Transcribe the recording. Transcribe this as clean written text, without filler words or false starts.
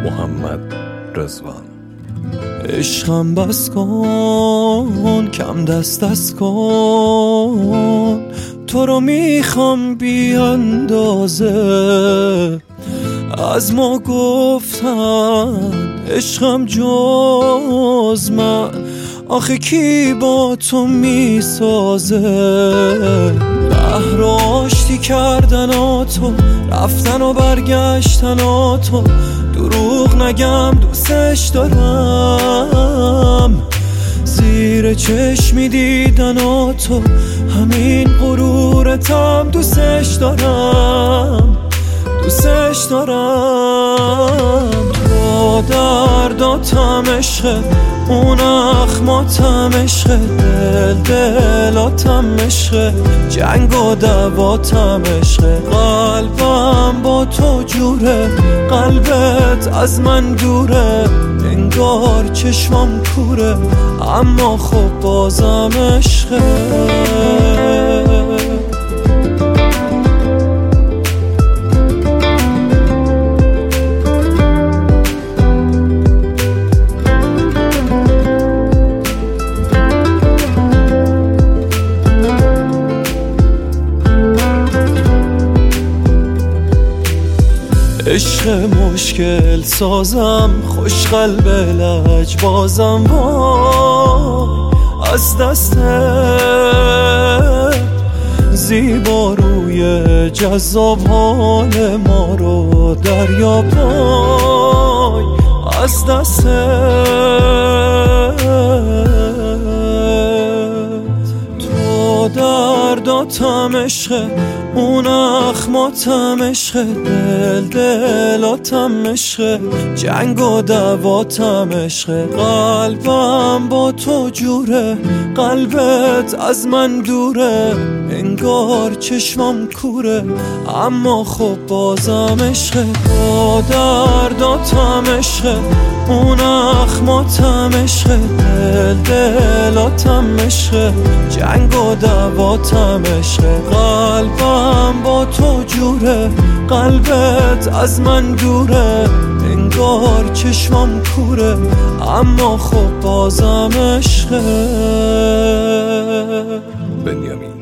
محمد رضوان. عشقم بس کن، کم دست کن، تو رو میخوام بی اندازه. از ما گفتن عشقم جز من، آخه کی با تو میسازه؟ قهر و آشتی کردن تو، رفتن و برگشتن تو، دروغ نگم دوستش دارم. زیر چشمی دیدن تو، همین غرورتم دوستش دارم، دوستش دارم. تو درداتم عشقه، اون اخماتم عشقه، دلاتم عشقه، جنگ و دواتم عشقه. قلبم با تو جوره، قلبت از من دوره، انگار چشمم کوره، اما خب بازم عشقه. عشق مشکل سازم، خوش قلب لج بازم، وای از دستت زیبا روی جذاب، حال ما رو دریا پای از دستت. تو درداتم عشقه، اون اخماتم عشقه، دلاتم عشقه، جنگ و دواتم عشقه. قلبم با تو جوره، قلبت از من دوره، انگار چشمم کوره، اما خب بازم عشقه. تو درداتم عشقه، اون اخماتم عشقه، دلاتم عشقه، جنگ و دواتم عشقه. قلبم با تو جوره، قلبت از من دوره، انگار چشمم کوره، اما خب بازم عشقه. بنیامین